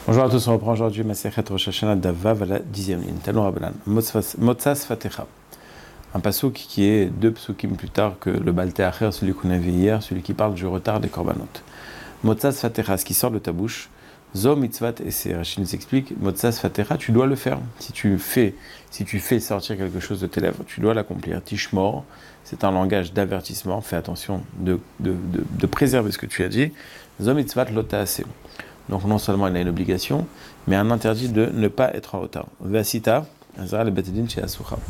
Bonjour à tous, on reprend aujourd'hui Masechet Rosh Hashanah Davav à la 10e ligne. Talon Rabbanan, Motzas Fatecha. Un passouk qui est deux psukim plus tard que le Balté Acher, celui qu'on a vu hier, celui qui parle du retard des korbanot. Motzas Fatecha, ce qui sort de ta bouche. Zo mitzvat et Rachid nous explique, Motzas Fatecha, tu dois le faire. Si tu fais sortir quelque chose de tes lèvres, tu dois l'accomplir. Tishmor, c'est un langage d'avertissement, fais attention de préserver ce que tu as dit. Zo mitzvat lotaase. Donc non seulement il a une obligation, mais un interdit de ne pas être en retard. Vasita, le Betedin chez Asucha.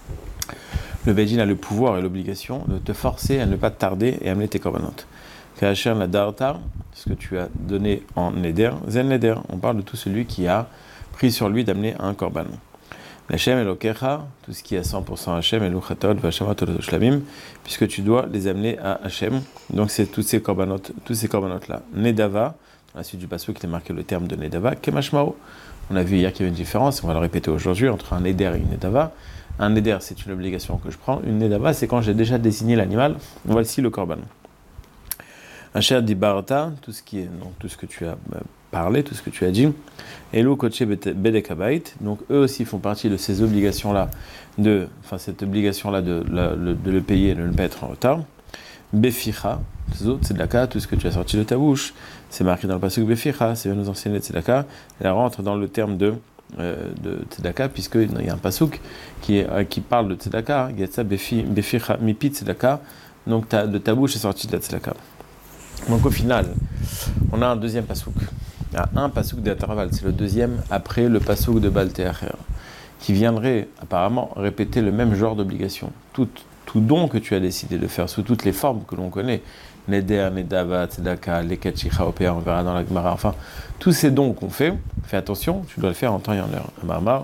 Le Bedin a le pouvoir et l'obligation de te forcer à ne pas tarder et amener tes korbanot. Kacher la darta, ce que tu as donné en neder, zen neder. On parle de tout celui qui a pris sur lui d'amener un korban. L'Hachem elokecha, tout ce qui est à 100% Hachem eluchatod v'hashamat shlamim, puisque tu dois les amener à Hachem. Donc c'est tous ces korbanot là. Nedava. À la suite du passouk, il est marqué le terme de Nedava, Kemashmao. On a vu hier qu'il y avait une différence, on va le répéter aujourd'hui, entre un Neder et une Nedava. Un Neder, c'est une obligation que je prends. Une Nedava, c'est quand j'ai déjà désigné l'animal. Voici le korban. Un cher dit Barata, tout ce que tu as parlé, tout ce que tu as dit. Elo Koche Bedekabait. Donc eux aussi font partie de ces obligations-là, cette obligation-là de le payer et de ne pas être en retard. Beficha, tzedaka, tout ce que tu as sorti de ta bouche, c'est marqué dans le pasuk Beficha, c'est nous enseigner tzedaka, elle rentre dans le terme de tzedaka, puisqu'il y a un pasuk qui parle de tzedaka, Yatsa Beficha mipi tzedaka, donc de ta bouche est sorti de la tzedaka. Donc au final, on a un deuxième pasuk. Il y a un pasuk d'intervalle, c'est le deuxième après le pasuk de Balté Acher, qui viendrait apparemment répéter le même genre d'obligation. Tout don que tu as décidé de faire sous toutes les formes que l'on connaît, Neder, Nedava, Tzedaka, Leket, Shicha, Opéa, on verra dans la Gemara, enfin, tous ces dons qu'on fait, fais attention, tu dois le faire en temps et en heure. Amarmar,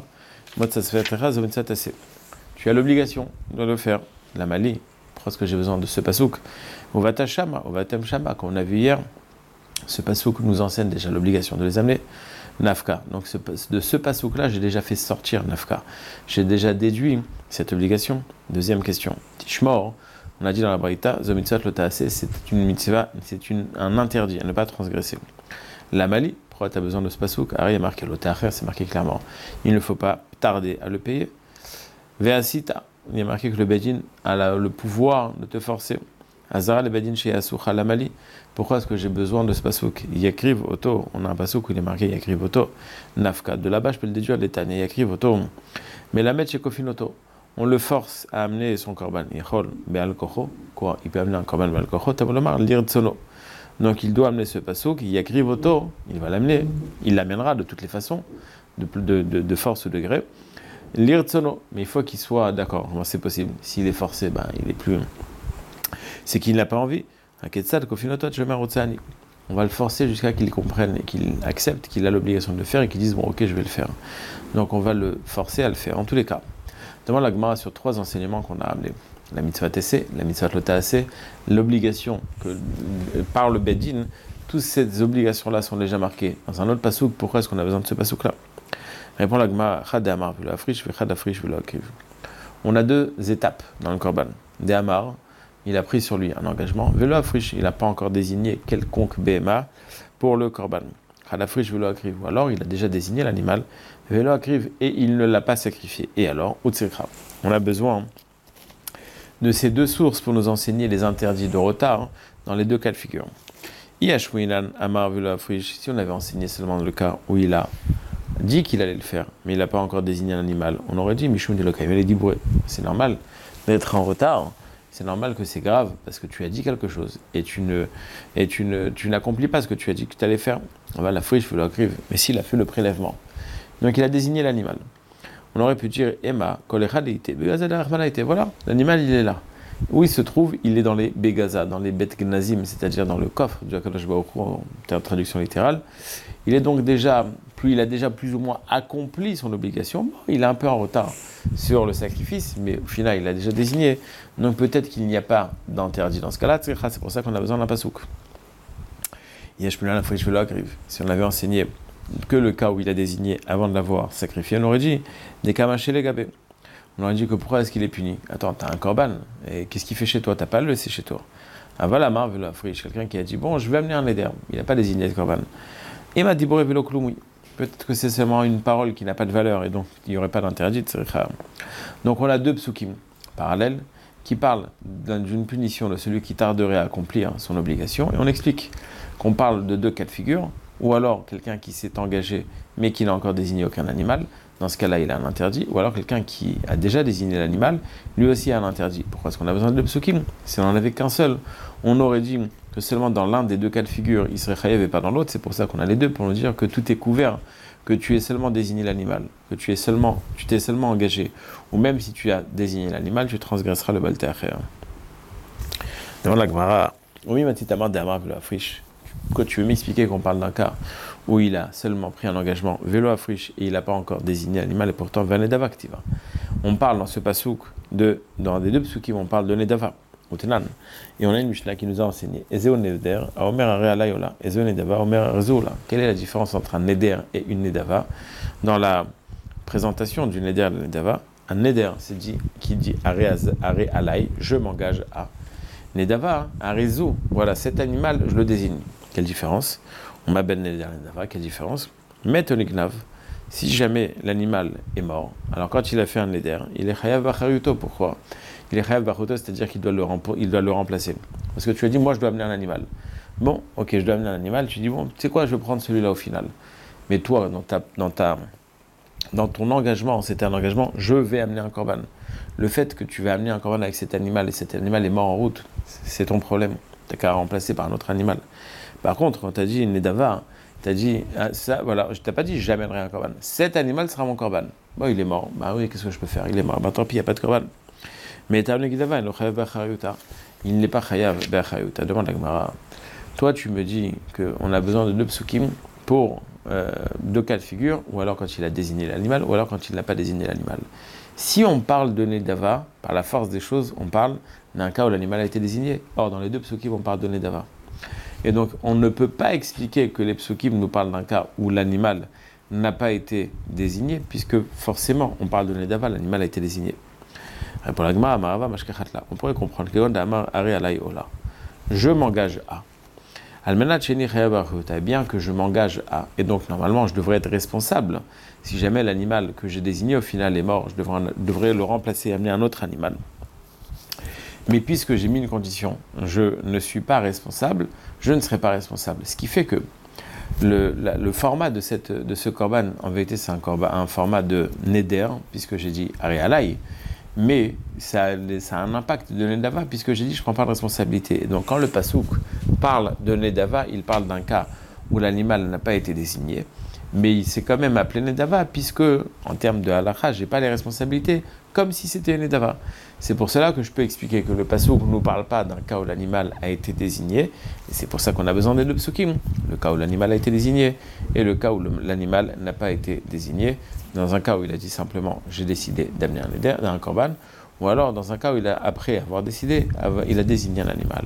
tu as l'obligation de le faire. La Mali, parce que j'ai besoin de ce pasouk. Ovatem Shama, comme on a vu hier, ce pasouk nous enseigne déjà l'obligation de les amener. Nafka. Donc de ce pasouk-là, j'ai déjà fait sortir Nafka. J'ai déjà déduit cette obligation. Deuxième question. Tishmor, on a dit dans la Braïta, Zomitzat Lotaase, c'est une mitzvah, un interdit à ne pas transgresser. La Mali, pourquoi tu as besoin de ce pasouk? Ari est marqué Lotacher, c'est marqué clairement. Il ne faut pas tarder à le payer. Veasita, il est marqué que le Bedin a le pouvoir de te forcer. Azara le Bedin chez Asucha la Mali. Pourquoi est-ce que j'ai besoin de ce pasouk? Yakriv Oto, on a un pasouk où il est marqué Yakriv Oto, Nafka. De là-bas, je peux le déduire de l'état, Yakriv Oto. Mais la mettre chez Kofin Oto, on le force à amener son korban. Yechol Be'al Kocho, quoi? Il peut amener un korban Be'al Kocho, Tabolomar, Lirtsono. Donc il doit amener ce pasouk, Yakriv Oto, il va l'amener, il l'amènera de toutes les façons, de force ou de gré. Lirtsono, mais il faut qu'il soit d'accord, comment c'est possible? S'il est forcé, il est plus. C'est qu'il n'a pas envie. On va le forcer jusqu'à qu'il comprenne et qu'il accepte qu'il a l'obligation de le faire et qu'il dise bon ok je vais le faire. Donc on va le forcer à le faire. En tous les cas, demande la Gemara sur trois enseignements qu'on a amenés. La mitzvah tessé, la mitzvah lotaase, l'obligation que par le bedin, toutes ces obligations-là sont déjà marquées dans un autre pasouk. Pourquoi est-ce qu'on a besoin de ce pasouk-là? Répond la Gemara, chad amar velo afrish ve chad afrish velo akriv. On a deux étapes dans le korban. De amar, il a pris sur lui un engagement. Velo afrish, il n'a pas encore désigné quelconque BMA pour le korban. Khadafrish velo akriv. Ou alors il a déjà désigné l'animal. Velo akriv et il ne l'a pas sacrifié. Et alors, utsekra. On a besoin de ces deux sources pour nous enseigner les interdits de retard dans les deux cas de figure. Yashwinan amar velo afrish. Si on avait enseigné seulement dans le cas où il a dit qu'il allait le faire, mais il n'a pas encore désigné l'animal, on aurait dit Mishum de Lokai. Mais il dit c'est normal d'être en retard. C'est normal que c'est grave, parce que tu as dit quelque chose, et tu n'accomplis pas ce que tu as dit que tu allais faire. On va la friche, je veux l'écrire. Mais s'il a fait le prélèvement. Donc il a désigné l'animal. On aurait pu dire, Emma, voilà, l'animal il est là. Où il se trouve? Il est dans les Begaza, dans les Bet Gnazim, c'est-à-dire dans le coffre du Hakadosh Baruch Hu, en traduction littérale. Il a déjà plus ou moins accompli son obligation. Il est un peu en retard sur le sacrifice, mais au final, il a déjà désigné. Donc peut-être qu'il n'y a pas d'interdit dans ce cas-là. C'est pour ça qu'on a besoin d'un pasouk. Si on avait enseigné que le cas où il a désigné avant de l'avoir sacrifié, on aurait dit des kamaché les gabés. On aurait dit que pourquoi est-ce qu'il est puni? Attends, t'as un korban, et qu'est-ce qu'il fait chez toi? T'as pas le laissé chez toi. Voilà, quelqu'un qui a dit bon, je vais amener un éder. Il n'a pas désigné le korban. Et m'a dit Boré vélo cloumoui. Peut-être que c'est seulement une parole qui n'a pas de valeur et donc il n'y aurait pas d'interdit. Donc on a deux psukim parallèles qui parlent d'une punition de celui qui tarderait à accomplir son obligation. Et on explique qu'on parle de deux cas de figure, ou alors quelqu'un qui s'est engagé mais qui n'a encore désigné aucun animal. Dans ce cas-là, il a un interdit. Ou alors quelqu'un qui a déjà désigné l'animal, lui aussi a un interdit. Pourquoi est-ce qu'on a besoin de deux psukim? Si on n'en avait qu'un seul, on aurait dit que seulement dans l'un des deux cas de figure, il serait chayev et pas dans l'autre. C'est pour ça qu'on a les deux, pour nous dire que tout est couvert, que tu aies seulement désigné l'animal, que tu t'es seulement engagé, ou même si tu as désigné l'animal, tu transgresseras le balté acher. Demande la Gemara, oui, ma petite amant d'Amar vélo afriche. Quand tu veux m'expliquer qu'on parle d'un cas où il a seulement pris un engagement vélo afriche et il n'a pas encore désigné l'animal et pourtant va nedava activa. On parle dans ce pasouk dans des deux psukim, on parle de nedava. Et on a une Mishnah qui nous a enseigné Ezeo neder, Omer are alayola, Ezeo nedava, Omer rezoula. Quelle est la différence entre un neder et une nedava? Dans la présentation du neder et de la nedava, un neder, c'est dit, qui dit are alay, je m'engage à. Nedava, arezou, voilà, cet animal, je le désigne. Quelle différence? On m'appelle neder nedava, quelle différence? Metonignav, si jamais l'animal est mort, alors quand il a fait un neder, il est chayav bachariuto, pourquoi? Il est chayav bachariuto, c'est-à-dire qu'il doit le remplacer. Parce que tu as dit, moi je dois amener un animal. Bon, ok, je dois amener un animal, tu dis, bon, tu sais quoi, je vais prendre celui-là au final. Mais toi, dans ton engagement, c'était un engagement, je vais amener un korban. Le fait que tu vas amener un korban avec cet animal et cet animal est mort en route, c'est ton problème. Tu n'as qu'à remplacer par un autre animal. Par contre, quand tu as dit Nedava, tu as dit, ça, voilà, je ne t'ai pas dit, j'amènerai un korban. Cet animal sera mon korban. Bon, il est mort. Bah oui, qu'est-ce que je peux faire? Il est mort. Bah tant pis, il n'y a pas de korban. Mais il n'est pas chayav b'achayuta. Demande la Gemara. Toi, tu me dis qu'on a besoin de deux psukim pour deux cas de figure, ou alors quand il a désigné l'animal, ou alors quand il n'a pas désigné l'animal. Si on parle de Nedava, par la force des choses, on parle d'un cas où l'animal a été désigné. Or, dans les deux psukim, on parle de Nedava. Et donc, on ne peut pas expliquer que les psukim nous parlent d'un cas où l'animal n'a pas été désigné, puisque forcément, on parle de Nedava, l'animal a été désigné. Pour la Gemara, Amarava, Mashkachatla, on pourrait comprendre que je m'engage à. Bien que je m'engage à, et donc normalement je devrais être responsable. Si jamais l'animal que j'ai désigné au final est mort, je devrais le remplacer et amener un autre animal. Mais puisque j'ai mis une condition, je ne suis pas responsable, je ne serai pas responsable. Ce qui fait que le format de ce korban, en vérité c'est un format de neder, puisque j'ai dit aréalaï, mais ça a un impact de Nedava, puisque j'ai dit je ne prends pas de responsabilité. Et donc quand le Passouk parle de Nedava, il parle d'un cas où l'animal n'a pas été désigné, mais il s'est quand même appelé Nedava, puisque en termes de halakha, je n'ai pas les responsabilités, comme si c'était Nedava. C'est pour cela que je peux expliquer que le Passouk ne nous parle pas d'un cas où l'animal a été désigné, et c'est pour ça qu'on a besoin des deux psukim, le cas où l'animal a été désigné, et le cas où l'animal n'a pas été désigné. Dans un cas où il a dit simplement j'ai décidé d'amener un neder, un korban, ou alors dans un cas où après avoir décidé, il a désigné un animal.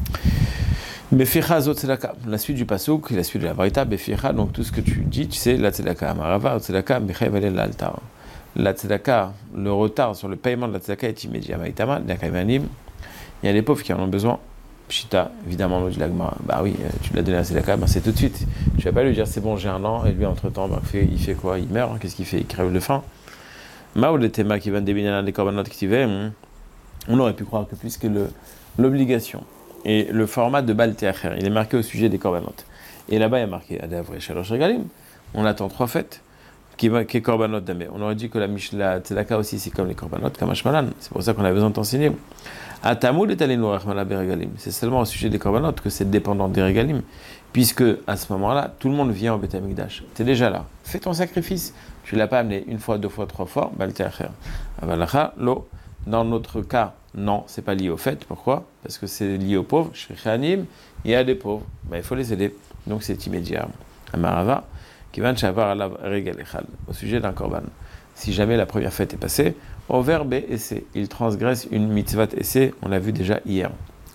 Beficha zot tzedaka, la suite du pasuk, la suite de la varita, beficha, donc tout ce que tu dis, tu sais, la tzedaka amarava, tzedaka mechayev alel l'altar. La tzedaka, le retard sur le paiement de la tzedaka est immédiat. Maïtama, il y a des pauvres qui en ont besoin. Pshita, évidemment, l'eau de l'agma, bah oui, tu l'as donné à la tzedaka, c'est tout de suite. Tu vas pas lui dire c'est bon, j'ai un an, et lui entre-temps, il fait quoi? Il meurt, qu'est-ce qu'il fait? Il crève de faim. Maou le tema qui va débiner les korbanot qui on aurait pu croire que puisque l'obligation et le format de Baal Teacher, il est marqué au sujet des korbanot. Et là-bas, il y a marqué Adavre Shalosh Regalim. On attend 3 fêtes qui est korbanot damé. On aurait dit que la tzedaka aussi, c'est comme les korbanot, kamash malan. C'est pour ça qu'on a besoin de t'enseigner. Atamou le talenu rachmana beregalim. C'est seulement au sujet des korbanot que c'est dépendant des regalim, puisque à ce moment-là, tout le monde vient au Beth Amikdash. Tu es déjà là. Fais ton sacrifice. Tu ne l'as pas amené une fois, 2 fois, 3 fois, Baal Teacher. Avalacha, lo. Dans notre cas, non, c'est pas lié au fait. Pourquoi? Parce que c'est lié aux pauvres. Shrichanim, il y a des pauvres. Il faut les aider. Donc c'est immédiat. Amarava, kivan shavar alav regal echal. Au sujet d'un korban. Si jamais la première fête est passée, au verbe essai, il transgresse une mitzvah essai, on l'a vu déjà hier.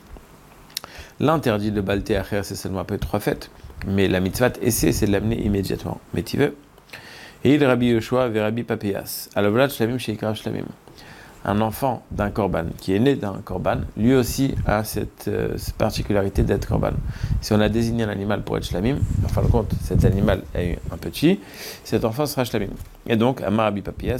L'interdit de Baal Teacher, c'est seulement après 3 fêtes. Mais la mitzvah essai, c'est de l'amener immédiatement. Mais tu veux. Et il Rabbi Yoshua ve Rabbi Papéas. Alavlat shlamim sheikra shlamim. un enfant d'un korban, qui est né d'un korban, lui aussi a cette particularité d'être korban. Si on a désigné un animal pour être shlamim, en fin de compte, cet animal a eu un petit, cet enfant sera shlamim. Et donc, Amar Abi Papia,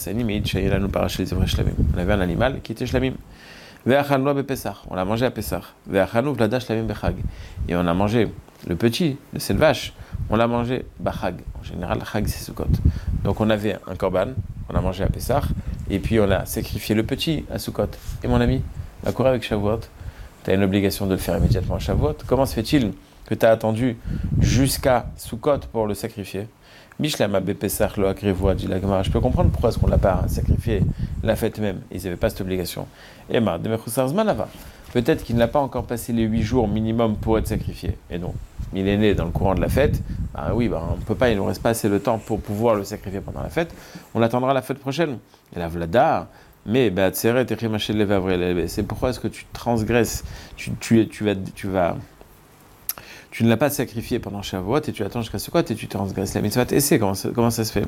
on avait un animal qui était shlamim. On l'a mangé à Pessah. Et on a mangé le petit de cette vache, on l'a mangé Bachag. En général, Chag c'est Sukkot. Donc on avait un korban, on a mangé à Pessah, et puis on a sacrifié le petit à Sukkot. Et mon ami, la cour avec Shavuot, tu as une obligation de le faire immédiatement à Shavuot. Comment se fait-il que tu as attendu jusqu'à Sukkot pour le sacrifier? Mishlama Bepessah lo akrivoa dit la Gemara. Je peux comprendre pourquoi est-ce qu'on ne l'a pas sacrifié la fête même. Ils n'avaient pas cette obligation. Emma, peut-être qu'il n'a pas encore passé les 8 jours minimum pour être sacrifié. Et donc, il est né dans le courant de la fête. On ne peut pas, il ne nous reste pas assez le temps pour pouvoir le sacrifier pendant la fête. On l'attendra la fête prochaine. Et la Vlada, mais c'est pourquoi est-ce que tu transgresses, tu ne l'as pas sacrifié pendant Shavuot et tu attends jusqu'à Sukkot et tu transgresses la mitzvah. Et c'est comment ça se fait?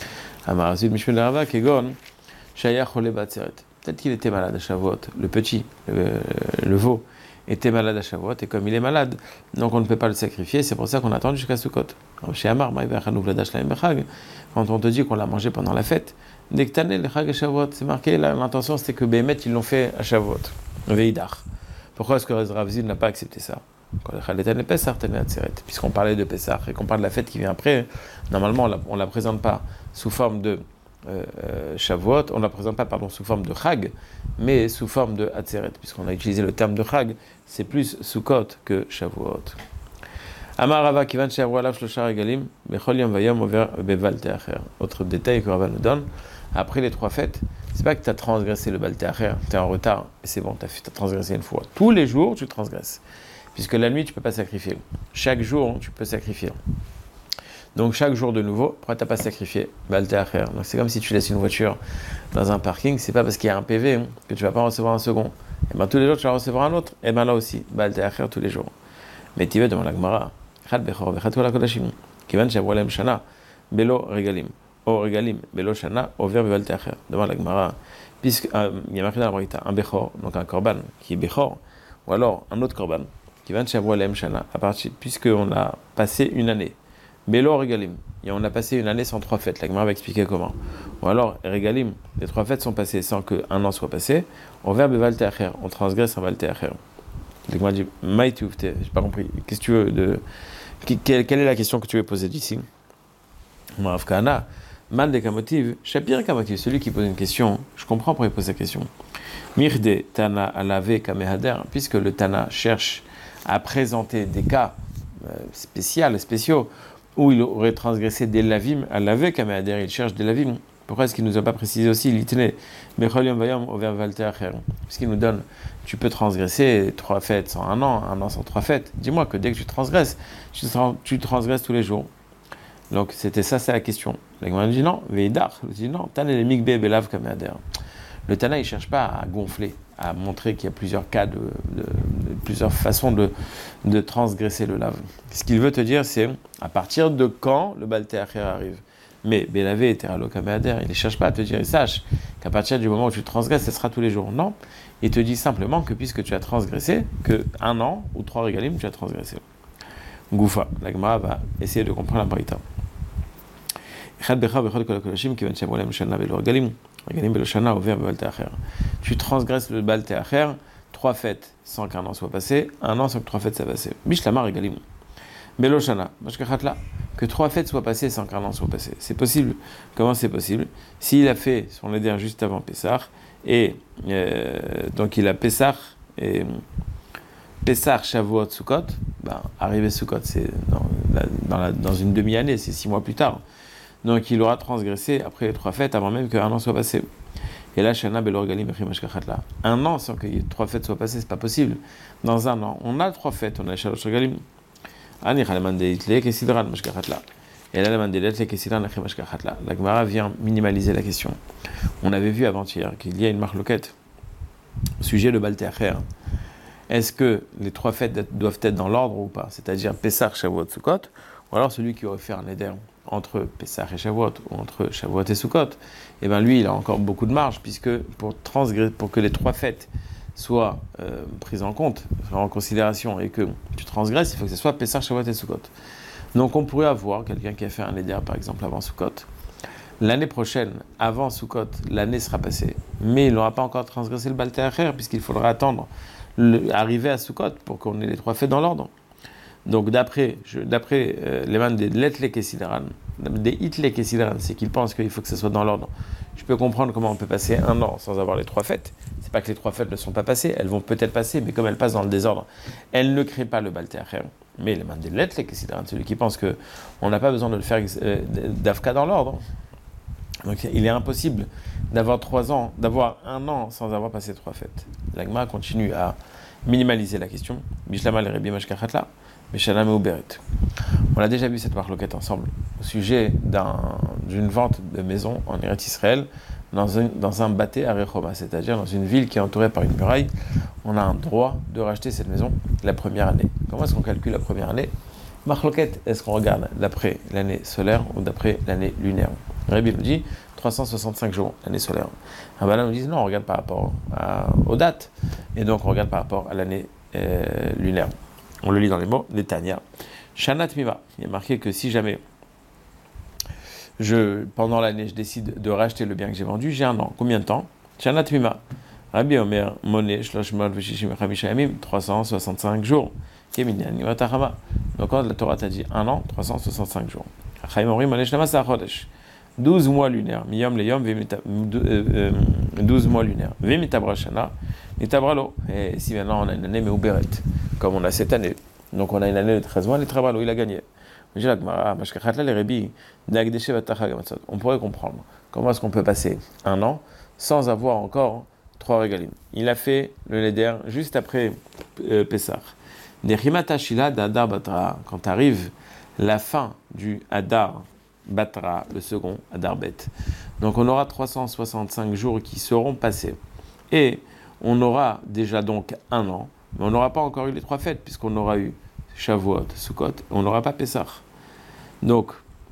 Peut-être qu'il était malade à Shavuot, le petit, le veau, était malade à Shavuot, et comme il est malade, donc on ne peut pas le sacrifier, c'est pour ça qu'on attend jusqu'à Sukkot. Chez Amar, quand on te dit qu'on l'a mangé pendant la fête, dès que tu as le Chag à Shavuot, c'est marqué, l'intention c'était que Béhémet, ils l'ont fait à Shavuot, Veidar. Pourquoi est-ce que Rav Zid n'a pas accepté ça? Puisqu'on parlait de Pessah et qu'on parle de la fête qui vient après, normalement on ne la présente pas sous forme de Shavuot, on ne la présente pas sous forme de Chag, mais sous forme de Atzeret, puisqu'on a utilisé le terme de Chag, c'est plus Sukkot que Shavuot. Amar Rava Kivan Shavuot Alav Shlosha Regalim Bechol Yom Vayom Over Beval Te'acher. Autre détail que Rava nous donne, après les 3 fêtes, c'est pas que tu as transgressé le Bal Te'acher, tu es en retard, et c'est bon, tu as transgressé une fois. Tous les jours, tu transgresses. Puisque la nuit, tu ne peux pas sacrifier. Chaque jour, tu peux sacrifier. Donc, chaque jour de nouveau, pourquoi tu n'as pas sacrifié Bal Te'acher. Donc, c'est comme si tu laisses une voiture dans un parking, c'est pas parce qu'il y a un PV que tu ne vas pas recevoir un second. Et bien, tous les jours, tu vas recevoir un autre. Et bien, là aussi, Bal Te'acher tous les jours. Mais tu veux demander à la Gemara. Chad Bechor, Vechat Ola Kodashim. Kivan Shavuolem Shana, Belo Regalim. O Regalim, Belo Shana, Over Bal Te'acher. Demande à la Gemara. Puisqu'il y a marqué dans la Braïta, un Bechor, donc un Korban, qui est Bechor, ou alors un autre Korban. Qui va de Shavuolem Shana, puisqu'on a passé une année. Belo Regalim, et on a passé une année sans 3 fêtes. La Gemara va expliquer comment. Ou alors, Regalim, les 3 fêtes sont passées sans qu'un an soit passé. On verbe Val Te'acher, on transgresse un Val Te'acher. La Gemara dit, Maïtouf, j'ai pas compris. Qu'est-ce que tu veux de. Quelle est la question que tu veux poser d'ici? Ma'afkana, Man de Kamotiv, Shapir Kamotiv, celui qui pose une question, je comprends pourquoi il pose la question. Mirde Tana Alave Kamehader, puisque le Tana cherche à présenter des cas spéciaux où il aurait transgressé des lavim à laver Kamehader, il cherche des lavim. Pourquoi est-ce qu'il ne nous a pas précisé aussi l'itne Bechol Vayom Over Val Te'acher? Puisqu'il nous donne, tu peux transgresser 3 fêtes sans un an sans 3 fêtes. Dis-moi que dès que tu transgresses, tu transgresses tous les jours. Donc c'est la question. La Gemara dit non, Veidar, il dit non, Tana le Mikbe Belav Kamehader. Le Tana, il ne cherche pas à gonfler, à montrer qu'il y a plusieurs cas, plusieurs façons de transgresser le lave. Ce qu'il veut te dire, c'est à partir de quand le Bal Te'acher arrive. Mais Belavé et Teralo Kamehader, il ne cherche pas à te dire, il sache qu'à partir du moment où tu transgresses, ce sera tous les jours. Non, il te dit simplement que puisque tu as transgressé, que 1 an ou 3 régalim, tu as transgressé. Goufa, la Gemara va essayer de comprendre la Braïta. Tu transgresses le Bal Te'acher, 3 fêtes sans qu'un an soit passé, 1 an sans que 3 fêtes soient passées. Bishlama Regalim. Belo Shana, que 3 fêtes soient passées sans qu'un an soit passé. C'est possible. Comment c'est possible? S'il a fait son éder juste avant Pessah, et donc il a Pessah, et Pessah, Shavuot, Sukkot, arrivé Sukkot, c'est dans une demi-année, c'est 6 mois plus tard. Donc il aura transgressé après les 3 fêtes avant même qu'un an soit passé. Et là, Shana Belo Regalim Echimashkachatla. 1 an sans que 3 fêtes soient passées, c'est pas possible. Dans 1 an, on a 3 fêtes, on a Shalosh Regalim. Et là, la Gemara vient minimaliser la question. On avait vu avant-hier qu'il y a une marloquette au sujet de Bal Te'acher. Est-ce que les 3 fêtes doivent être dans l'ordre ou pas? C'est-à-dire Pessah, Shavuot, Sukkot, ou alors celui qui aurait fait un éder entre Pessah et Shavuot, ou entre Shavuot et Sukkot, et bien lui, il a encore beaucoup de marge, puisque pour que les 3 fêtes soient prises en compte, soient en considération, et que tu transgresses, il faut que ce soit Pessah, Shavuot et Sukkot. Donc on pourrait avoir quelqu'un qui a fait un Neder, par exemple, avant Sukkot. L'année prochaine, avant Sukkot, l'année sera passée, mais il n'aura pas encore transgressé le Baal Te'acher, puisqu'il faudra attendre arriver à Sukkot pour qu'on ait les 3 fêtes dans l'ordre. Donc d'après les man des Letlek et Sidran, des Hitlek et Sidran, c'est qu'ils pensent qu'il faut que ce soit dans l'ordre. Je peux comprendre comment on peut passer un an sans avoir les 3 fêtes. C'est pas que les 3 fêtes ne sont pas passées, elles vont peut-être passer, mais comme elles passent dans le désordre, elles ne créent pas le Baal Te'acher. Mais les man des Letlek et Sidran, celui qui pense qu'on n'a pas besoin de le faire d'Afka dans l'ordre. Donc il est impossible d'avoir 3 ans, d'avoir un an sans avoir passé 3 fêtes. L'Agma continue à minimaliser la question. Bishlama le Rebi Mashkachatla. On a déjà vu cette marloquette ensemble au sujet d'une vente de maison en Eretz Israël dans un bâté à Rechoma, c'est-à-dire dans une ville qui est entourée par une muraille. On a un droit de racheter cette maison la première année. Comment est-ce qu'on calcule la première année? Marloquette, est-ce qu'on regarde d'après l'année solaire ou d'après l'année lunaire? Rabbi nous dit 365 jours l'année solaire. Rabbanan nous dit non, on regarde par rapport aux dates, et donc on regarde par rapport à l'année lunaire. On le lit dans les mots, les Tanya. Shana Tmiva. Il est marqué que si jamais pendant l'année, je décide de racheter le bien que j'ai vendu, j'ai un an. Combien de temps? Shana Tmiva. Rabbi Omer, Moné, Shloshmol, Veshishim, Chamisha Yamim, 365 jours. Keminyan, Watahama. Donc quand la Torah t'a dit un an, 365 jours. Chaim Orim, Moné, Shnamasa, Chodesh. 12 mois lunaires. Miyom, Leyom, 12 mois lunaires. Vemitabra Shana, Mitabralo. Et si maintenant on a une année, mais Uberet, comme on a cette année. Donc on a une année de 13 mois, les Trabralo, il a gagné. On pourrait comprendre comment est-ce qu'on peut passer un an sans avoir encore 3 régalim. Il a fait le Neder juste après Pessah. Quand arrive la fin du Hadar Batra, le second Hadar Bet. Donc on aura 365 jours qui seront passés. Et on aura déjà donc un an, mais on n'aura pas encore eu les 3 fêtes, puisqu'on aura eu Shavuot, Sukkot, et on n'aura pas Pessah. Donc,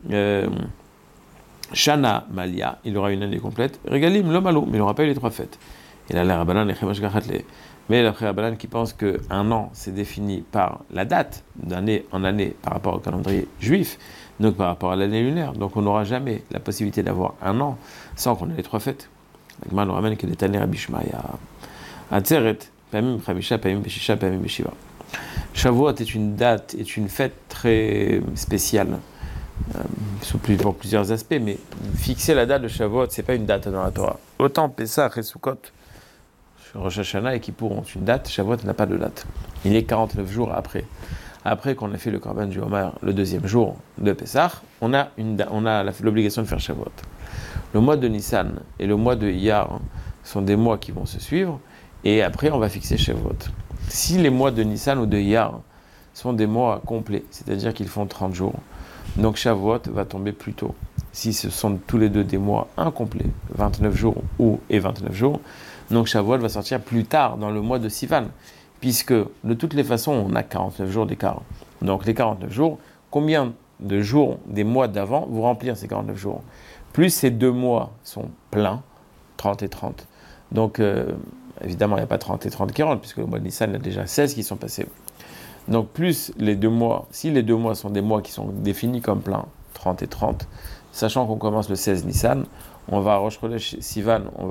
Shana Malia, il aura une année complète. Regalim, le Malo, mais il n'aura pas eu les 3 fêtes. Il a l'air Rabbanan et Chemash Gachatle. Mais l'après Rabbanan qui pense qu'un an, c'est défini par la date, d'année en année, par rapport au calendrier juif, donc par rapport à l'année lunaire. Donc on n'aura jamais la possibilité d'avoir un an sans qu'on ait les 3 fêtes. L'Agma nous ramène que les Taner Rabbi Shmaya. Atzeret, Pamim Chamisha, Pamim Beshisha, Pamim Beshiva. Shavuot est une date, est une fête très spéciale, pour plusieurs aspects, mais fixer la date de Shavuot, c'est pas une date dans la Torah. Autant Pessah et Sukkot, Rosh Hashanah et Kippour ont une date, Shavuot n'a pas de date. Il est 49 jours après. Après qu'on a fait le Korban du Homer, le 2e jour de Pessah, on a l'obligation de faire Shavuot. Le mois de Nissan et le mois de Iyar sont des mois qui vont se suivre, et après on va fixer Shavuot. Si les mois de Nissan ou de Iyar sont des mois complets, c'est-à-dire qu'ils font 30 jours, donc Shavuot va tomber plus tôt. Si ce sont tous les deux des mois incomplets, 29 jours et 29 jours, donc Shavuot va sortir plus tard dans le mois de Sivan, puisque de toutes les façons, on a 49 jours d'écart. Donc les 49 jours, combien de jours des mois d'avant vous remplir ces 49 jours? Plus ces 2 mois sont pleins, 30 et 30. Donc évidemment, il n'y a pas 30 et 30 qui rentrent, puisque le mois de Nissan, il y a déjà 16 qui sont passés. Donc plus les 2 mois, si les 2 mois sont des mois qui sont définis comme pleins, 30 et 30, sachant qu'on commence le 16 Nissan, on va à Rosh Chodesh Sivan, on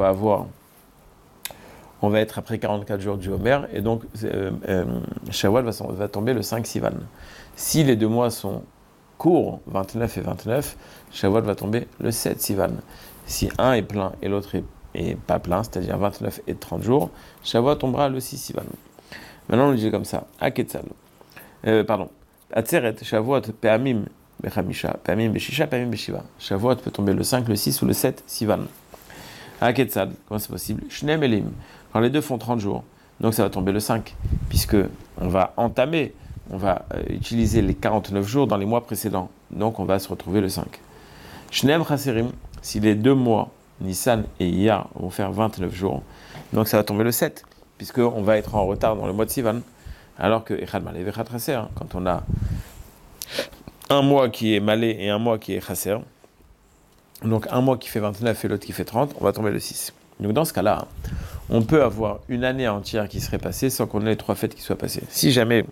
va être après 44 jours du Homer, et donc Shavuot va tomber le 5 Sivan. Si les 2 mois sont courts, 29 et 29, Shavuot va tomber le 7 Sivan. Si un est plein et l'autre est pas plein, c'est-à-dire 29 et 30 jours, Shavuot tombera le 6 Sivan. Maintenant, on le dit comme ça. Aketzal. Atzeret, Shavuot, Pe'amim, Bechamisha, Pe'amim, Beshisha, Pe'amim, Beshiva. Shavuot peut tomber le 5, le 6 ou le 7 Sivan. Aketzal. Comment c'est possible? Shneim Elim. Quand les deux font 30 jours, donc ça va tomber le 5, puisque on va utiliser les 49 jours dans les mois précédents. Donc on va se retrouver le 5. Shneim Chaserim. Si les 2 mois, Nissan et Iyar, vont faire 29 jours, donc ça va tomber le 7. Puisqu'on va être en retard dans le mois de Sivan, alors que Echad Malev Echad Chaser, quand on a un mois qui est malé et un mois qui est chasser. Donc un mois qui fait 29 et l'autre qui fait 30, on va tomber le 6. Donc dans ce cas-là, on peut avoir une année entière qui serait passée sans qu'on ait les 3 fêtes qui soient passées. Si jamais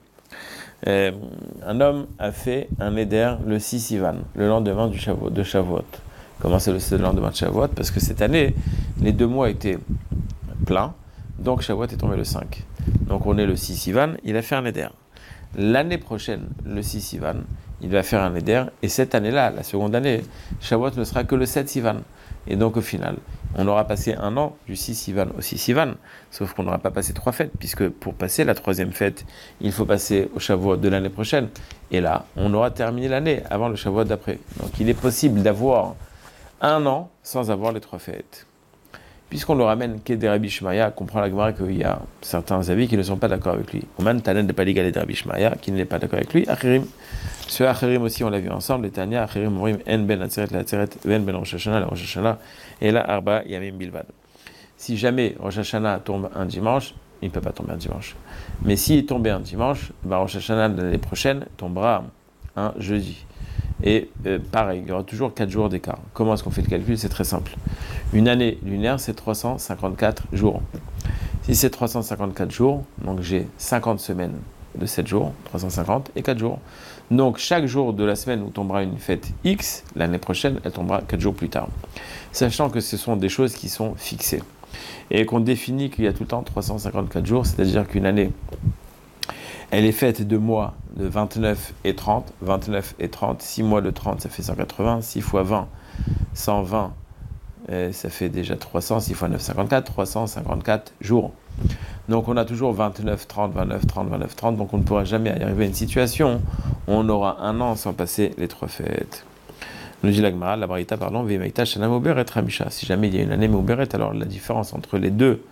un homme a fait un éder le 6 Sivan, le lendemain de Shavuot. Comment c'est le lendemain de Shavuot? Parce que cette année, les 2 mois étaient pleins, donc Shavuot est tombé le 5. Donc on est le 6 Sivan, il a fait un éder. L'année prochaine, le 6 Sivan, il va faire un éder, et cette année-là, la seconde année, Shavuot ne sera que le 7 Sivan. Et donc au final, on aura passé un an du 6 Sivan au 6 Sivan, sauf qu'on n'aura pas passé 3 fêtes, puisque pour passer la 3e fête, il faut passer au Shavuot de l'année prochaine. Et là, on aura terminé l'année avant le Shavuot d'après. Donc il est possible d'avoir un an sans avoir les 3 fêtes. Puisqu'on le ramène qu'est des Rabbi Shmaya, comprend la Gemara qu'il y a certains avis qui ne sont pas d'accord avec lui. Oman Tanen de Paligal des Rabbi Shmaya, qui n'est pas d'accord avec lui. Achirim. Ce Achirim aussi, on l'a vu ensemble. Les Tanya, Achirim, Morim, En Ben Atzeret, la Atzeret, En Ben Rosh Hashanah, la Rosh Hashanah, et la Arba Yamim Bilvad. Si jamais Rosh Hashanah tombe un dimanche, il ne peut pas tomber un dimanche. Mais s'il tombait un dimanche, Rosh Hashanah de l'année prochaine tombera un jeudi. Et pareil, il y aura toujours 4 jours d'écart. Comment est-ce qu'on fait le calcul? C'est très simple. Une année lunaire, c'est 354 jours. Si c'est 354 jours, donc j'ai 50 semaines de 7 jours, 350 et 4 jours. Donc chaque jour de la semaine où tombera une fête X, l'année prochaine, elle tombera 4 jours plus tard. Sachant que ce sont des choses qui sont fixées. Et qu'on définit qu'il y a tout le temps 354 jours, c'est-à-dire qu'une année, elle est faite de mois de 29 et 30. 29 et 30, 6 mois de 30, ça fait 180. 6 fois 20, 120, ça fait déjà 300. 6 fois 9, 54. 354 jours. Donc on a toujours 29, 30, 29, 30, 29, 30. Donc on ne pourra jamais arriver à une situation où on aura un an sans passer les 3 fêtes. Nous dit la Gemara, la Braïta, pardon, Vemaïta, Shana Mouberet, Ramisha. Si jamais il y a une année Mouberet, alors la différence entre les deux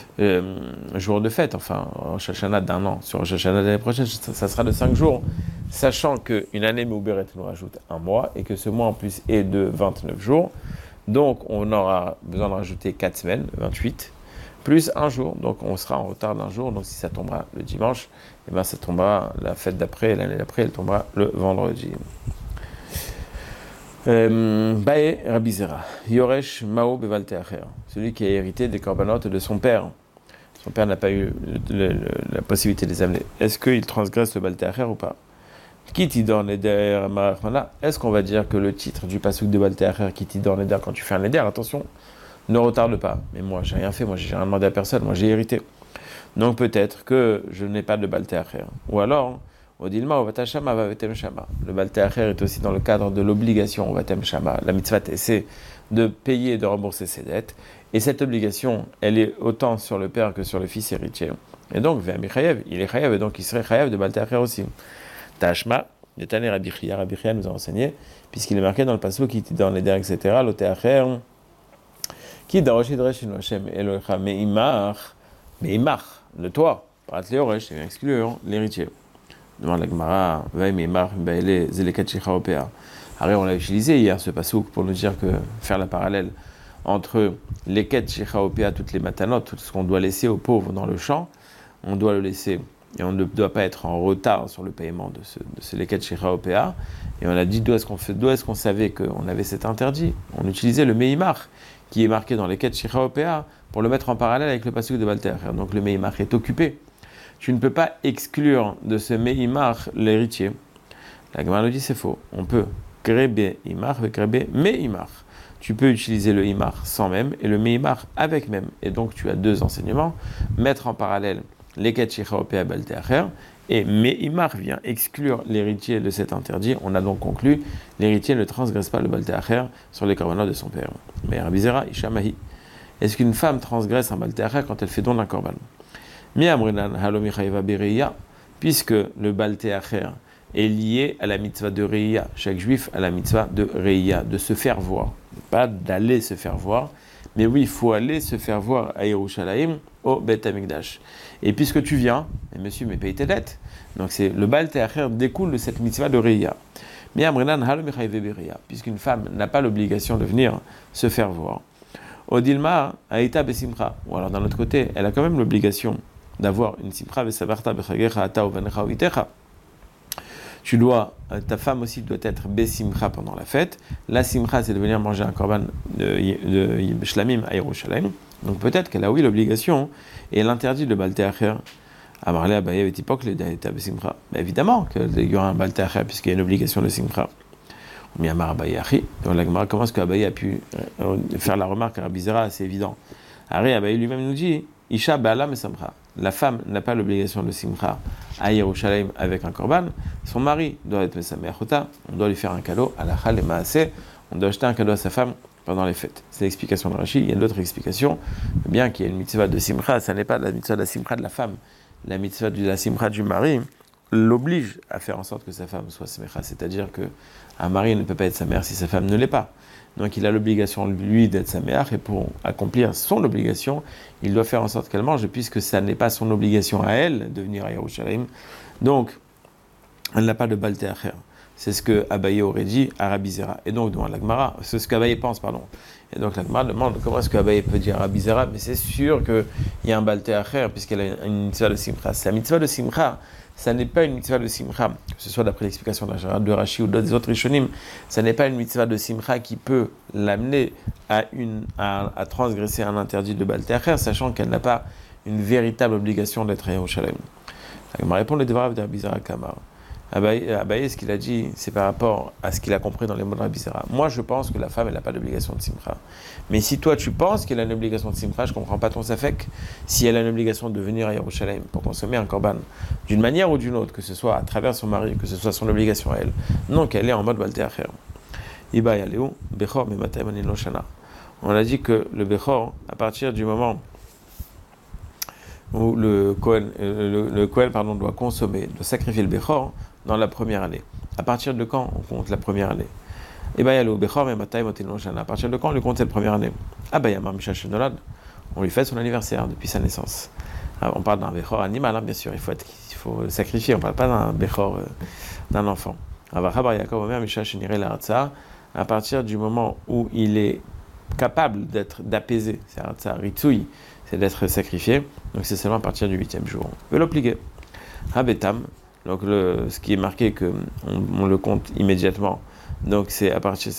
jours de fête, enfin, Rosh Hashanah d'un an sur Rosh Hashanah de l'année prochaine, ça sera de 5 jours, sachant qu'une année Mouberet nous rajoute un mois, et que ce mois en plus est de 29 jours. Donc on aura besoin de rajouter 4 semaines, 28, plus un jour. Donc on sera en retard d'un jour. Donc si ça tombera le dimanche, et ben ça tombera la fête d'après, l'année d'après, elle tombera le vendredi. Bae Rabbi Zera, Yoresh Mao Bevalte Acher, celui qui a hérité des corbanotes de son père. Son père n'a pas eu la possibilité de les amener. Est-ce qu'il transgresse le Balte Acher ou pas? Kitidor Neder Marachmana, est-ce qu'on va dire que le titre du pasuk de Balte Acher, Kitidor Neder, quand tu fais un Neder, attention, ne retarde pas. Mais moi, j'ai rien fait, moi, j'ai rien demandé à personne, moi, j'ai hérité. Donc peut-être que je n'ai pas de Balte Acher. Ou alors, Odilma, Ovatashama, Vavetem Shama. Le Balte Acher est aussi dans le cadre de l'obligation, Ovatem Shama. La mitzvah, c'est de payer et de rembourser ses dettes. Et cette obligation, elle est autant sur le père que sur le fils héritier. Et donc, Ve'amichayev, il est chayev, et donc il serait chayev de Balte Acher aussi. Tashma, Netane Rabbi Chia nous a enseigné, puisqu'il est marqué dans le passage qui était dans les der, etc., l'ote Acher, qui daroshi dreshin Hashem Elohecha meimach, le toit, parat leoresh, c'est bien exclure l'héritier. Demande la Gemara, Veimimach, Baile, Zelekat Shichaopea. Alors on l'a utilisé hier ce passouk pour nous dire que faire la parallèle entre les quêtes Shichaopea, toutes les matanotes, tout ce qu'on doit laisser aux pauvres dans le champ, on doit le laisser et on ne doit pas être en retard sur le paiement de ce leket Shichaopea. Et on a dit d'où est-ce qu'on savait qu'on avait cet interdit. On utilisait le Meimach qui est marqué dans les quêtes Shichaopea pour le mettre en parallèle avec le passouk de Balte Acher. Donc le Meimach est occupé. Tu ne peux pas exclure de ce Meimach l'héritier. La Gemara nous dit c'est faux. On peut grebe Imach avec grebe Meimach. Tu peux utiliser le Imach sans même et le Meimach avec même. Et donc tu as 2 enseignements. Mettre en parallèle les quêtes Shichaopea Balte Acher et Meimach vient exclure l'héritier de cet interdit. On a donc conclu l'héritier ne transgresse pas le Balte Acher sur les corbanotes de son père. Mais Rabbi Zera, Ishamahi. Est-ce qu'une femme transgresse un Balte Acher quand elle fait don d'un korban? Puisque le Balte Acher est lié à la mitzvah de Reïa, chaque juif a la mitzvah de Reïa, de se faire voir, pas d'aller se faire voir, mais oui, il faut aller se faire voir à Yerushalayim, au Beth Amikdash. Et puisque tu viens, et monsieur, mais paye tes dettes. Donc le Balte Acher découle de cette mitzvah de Reïa. Puisqu'une femme n'a pas l'obligation de venir se faire voir. Odilma Aïta Besimcha, ou alors d'un autre côté, elle a quand même l'obligation d'avoir une simcha vesavarta bechagecha ata uvenecha uitecha. ta femme aussi doit être besimcha pendant la fête. La simcha, c'est de venir manger un korban de shlamim à Yerushalayim. Donc peut-être qu'elle a oui l'obligation et elle interdit le balté acher. Amarle Abaye et Tipok le daïta besimcha. Mais évidemment qu'il y aura un balté acher puisqu'il y a une obligation de simcha. Mais Amar Abaye achi. Donc la Gemara, comment est-ce qu'Abaye a pu faire la remarque à Rabbi Zera? C'est évident. Aré Abaye lui-même nous dit Isha Bala Mesamcha. La femme n'a pas l'obligation de simcha à Yerushalayim avec un korban. Son mari doit être mesamechota. On doit lui faire un cadeau à la chal et maaseh. On doit acheter un cadeau à sa femme pendant les fêtes. C'est l'explication de Rashi. Il y a d'autres explications. Bien qu'il y ait une mitzvah de simcha, ça n'est pas la mitzvah de la simcha de la femme. La mitzvah de la simcha du mari l'oblige à faire en sorte que sa femme soit smecha. C'est-à-dire qu'un mari ne peut pas être sa mère si sa femme ne l'est pas. Donc il a l'obligation, lui, d'être sa mère, et pour accomplir son obligation, il doit faire en sorte qu'elle mange, puisque ça n'est pas son obligation à elle de venir à Yerushalayim. Donc, elle n'a pas de balté acher. C'est ce que Abaye aurait dit à Rabbi Zera. Et donc, dans la Gemara, c'est ce qu'Abaye pense, pardon. Et donc la Gemara demande comment est-ce qu'Abaye peut dire à Rabbi Zera, mais c'est sûr qu'il y a un balté acher, puisqu'elle a une mitzvah de simcha. C'est la mitzvah de simcha. Ça n'est pas une mitzvah de simcha, que ce soit d'après l'explication de Rashi ou des autres rishonim, ça n'est pas une mitzvah de simcha qui peut l'amener à transgresser un interdit de balté acher, sachant qu'elle n'a pas une véritable obligation d'être à Yerushalayim. La Gemara répond le devoir de Rabbi Zera Kamar. Abaye, ce qu'il a dit, c'est par rapport à ce qu'il a compris dans les mots de Rabbi Zera. Moi, je pense que la femme, elle n'a pas d'obligation de simcha. Mais si toi, tu penses qu'elle a une obligation de simcha, je ne comprends pas ton safek. Si elle a une obligation de venir à Yerushalayim pour consommer un korban, d'une manière ou d'une autre, que ce soit à travers son mari, que ce soit son obligation à elle, non qu'elle est en mode balté acher. Iba yaléou, bechor mematay manin lo shana. On a dit que le bechor, à partir du moment où le Kohen doit consommer, doit sacrifier le bechor dans la première année. À partir de quand on compte la première année? Et bien, il y a le bechor et matay motin shana. À partir de quand on lui compte cette première année? Ah ben, il y a Mamisha Shenolad. On lui fait son anniversaire depuis sa naissance. Alors, on parle d'un bechor animal, hein, bien sûr. Il faut le sacrifier. On ne parle pas d'un bechor d'un enfant. À partir du moment où il est capable d'apaiser, c'est ritsui, c'est d'être sacrifié. Donc c'est seulement à partir du 8e jour. On peut l'obliger. Habetam. Donc ce qui est marqué que on le compte immédiatement. Donc c'est à partir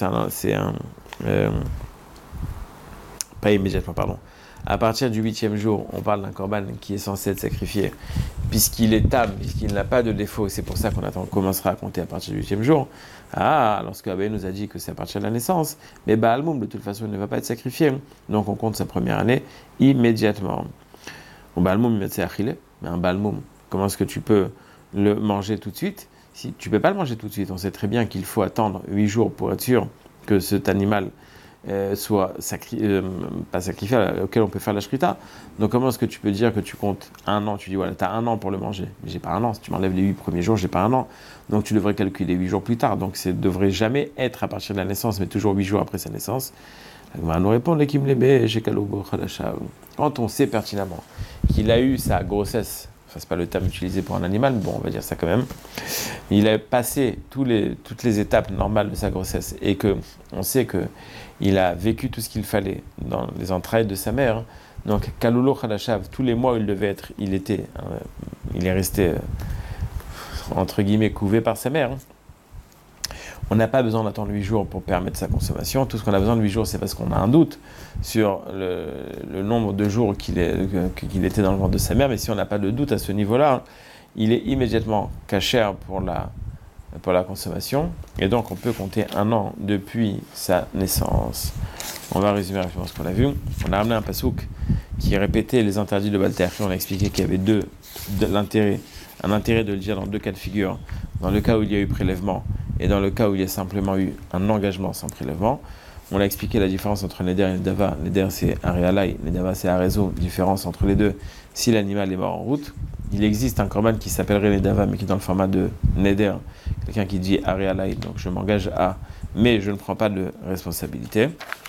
pas immédiatement, pardon. À partir du 8e jour, on parle d'un korban qui est censé être sacrifié, puisqu'il est tam, puisqu'il n'a pas de défaut. C'est pour ça qu'on commencera à compter à partir du 8e jour. Lorsque Abaye nous a dit que c'est à partir de la naissance, mais Baalmoum, de toute façon, il ne va pas être sacrifié. Donc on compte sa première année immédiatement. Bon, Baalmoum, mais un Baalmoum, comment est-ce que tu peux le manger tout de suite? Si tu ne peux pas le manger tout de suite, on sait très bien qu'il faut attendre 8 jours pour être sûr que cet animal soit pas sacrifié, auquel on peut faire la shrita. Donc comment est-ce que tu peux dire que tu comptes un an? Tu dis voilà, tu as un an pour le manger. Mais j'ai pas un an. Si tu m'enlèves les 8 premiers jours, j'ai pas un an. Donc tu devrais calculer 8 jours plus tard. Donc ça ne devrait jamais être à partir de la naissance, mais toujours 8 jours après sa naissance. On va nous répondre quand on sait pertinemment qu'il a eu sa grossesse, enfin c'est pas le terme utilisé pour un animal, mais bon on va dire ça quand même, il a passé toutes les étapes normales de sa grossesse et que on sait que il a vécu tout ce qu'il fallait dans les entrailles de sa mère. Donc Kalulo Khadashav, tous les mois où il est resté entre guillemets couvé par sa mère. On n'a pas besoin d'attendre 8 jours pour permettre sa consommation. Tout ce qu'on a besoin de 8 jours, c'est parce qu'on a un doute sur le nombre de jours qu'il était dans le ventre de sa mère. Mais si on n'a pas de doute à ce niveau-là, il est immédiatement cachère pour la consommation. Et donc, on peut compter un an depuis sa naissance. On va résumer rapidement ce qu'on a vu. On a ramené un pasouk qui répétait les interdits de Balté Acher. On a expliqué qu'il y avait un intérêt de le dire dans 2 cas de figure. Dans le cas où il y a eu prélèvement et dans le cas où il y a simplement eu un engagement sans prélèvement. On a expliqué la différence entre Neder et Nedava. Neder c'est Arialai, Nedava c'est Arezo. Différence entre les deux, si l'animal est mort en route. Il existe un korban qui s'appellerait Nedava, mais qui est dans le format de Neder. Quelqu'un qui dit Arialai, donc je m'engage à, mais je ne prends pas de responsabilité.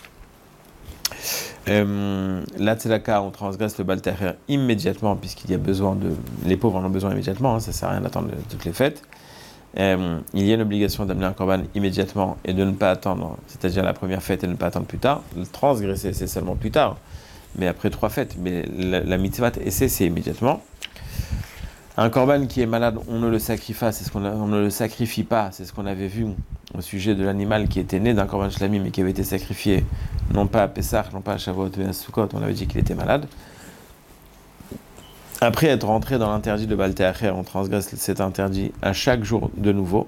La tzedaka, on transgresse le Balté Acher immédiatement, puisqu'il y a besoin les pauvres en ont besoin immédiatement, ça sert à rien d'attendre toutes les fêtes. Il y a une obligation d'amener un korban immédiatement et de ne pas attendre, c'est-à-dire la première fête et de ne pas attendre plus tard. Le transgresser, c'est seulement plus tard, mais après 3 fêtes. Mais la mitzvah, c'est immédiatement. Un corban qui est malade, on ne le sacrifie pas, on ne le sacrifie pas, c'est ce qu'on avait vu au sujet de l'animal qui était né d'un corban shlami mais qui avait été sacrifié, non pas à Pessah, non pas à Shavuot ou à Sukkot, on avait dit qu'il était malade. Après être rentré dans l'interdit de Baal Te'acher, on transgresse cet interdit à chaque jour de nouveau.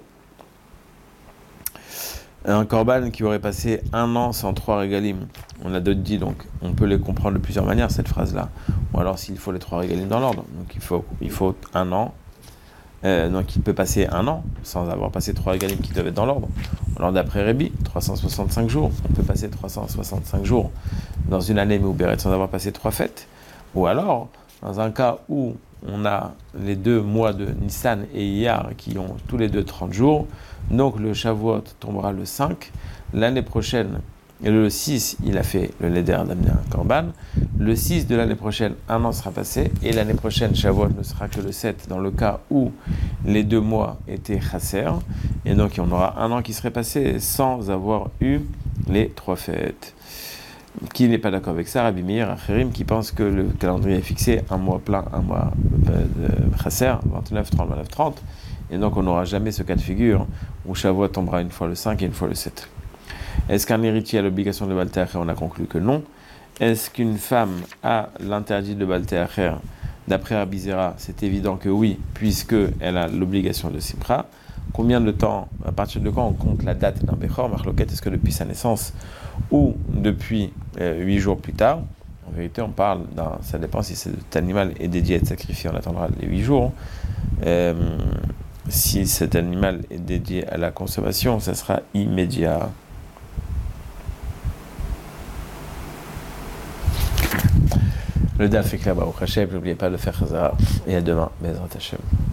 Un korban qui aurait passé 1 an sans 3 régalim, on a d'autres dit, donc on peut les comprendre de plusieurs manières, cette phrase-là. Ou alors s'il faut les 3 régalim dans l'ordre, donc il faut 1 an, donc il peut passer 1 an sans avoir passé 3 régalim qui doivent être dans l'ordre. Alors d'après Rébi, 365 jours, on peut passer 365 jours dans une année Méouberet sans avoir passé 3 fêtes. Ou alors, dans un cas où on a les 2 mois de Nissan et Iyar qui ont tous les deux 30 jours, donc le Shavuot tombera le 5, l'année prochaine, et le 6, il a fait le Neder d'amener un Korban, le 6 de l'année prochaine, 1 an sera passé, et l'année prochaine, Shavuot ne sera que le 7, dans le cas où les 2 mois étaient Chasser, et donc on aura 1 an qui serait passé sans avoir eu les 3 fêtes. Qui n'est pas d'accord avec ça, Rabbi Meir Acherim, qui pense que le calendrier est fixé 1 mois plein, 1 mois de Chasser, 29, 30, 29, 30, et donc on n'aura jamais ce cas de figure où Shavuot tombera une fois le 5 et une fois le 7. Est-ce qu'un héritier a l'obligation de Baal Te'acher? On a conclu que non. Est-ce qu'une femme a l'interdit de Baal Te'acher? D'après Rabbi Zera, c'est évident que oui, puisqu'elle a l'obligation de Sipra. Combien de temps, à partir de quand on compte la date d'un Bechor? Marloquet, est-ce que depuis sa naissance ou depuis 8 jours plus tard? En vérité, on parle ça dépend si cet animal est dédié à être sacrifié, on attendra les 8 jours. Si cet animal est dédié à la consommation, ça sera immédiat. Le DAF est clair, Baruch Hashem, n'oubliez pas de faire Chazara, et à demain, Bezrat Hashem.